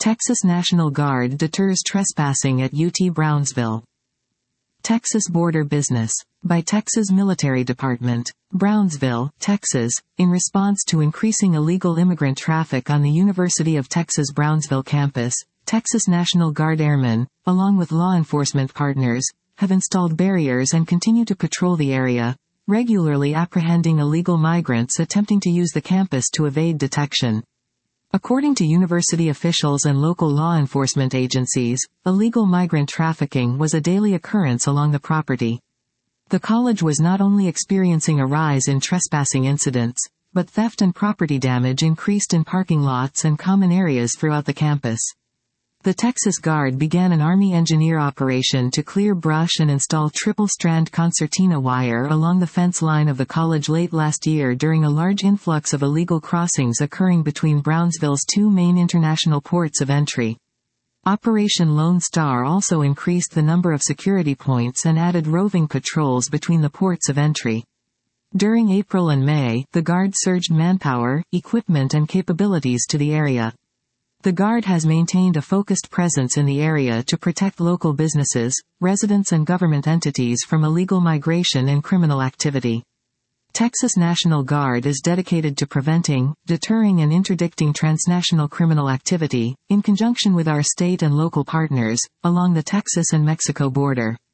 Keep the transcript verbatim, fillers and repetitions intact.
Texas National Guard deters trespassing at U T Brownsville. Texas Border Business. By Texas Military Department. Brownsville, Texas, in response to increasing illegal immigrant traffic on the University of Texas Brownsville campus, Texas National Guard airmen, along with law enforcement partners, have installed barriers and continue to patrol the area, regularly apprehending illegal migrants attempting to use the campus to evade detection. According to university officials and local law enforcement agencies, illegal migrant trafficking was a daily occurrence along the property. The college was not only experiencing a rise in trespassing incidents, but theft and property damage increased in parking lots and common areas throughout the campus. The Texas Guard began an Army engineer operation to clear brush and install triple-strand concertina wire along the fence line of the college late last year during a large influx of illegal crossings occurring between Brownsville's two main international ports of entry. Operation Lone Star also increased the number of security points and added roving patrols between the ports of entry. During April and May, the Guard surged manpower, equipment and capabilities to the area. The Guard has maintained a focused presence in the area to protect local businesses, residents and government entities from illegal migration and criminal activity. Texas National Guard is dedicated to preventing, deterring and interdicting transnational criminal activity, in conjunction with our state and local partners, along the Texas and Mexico border.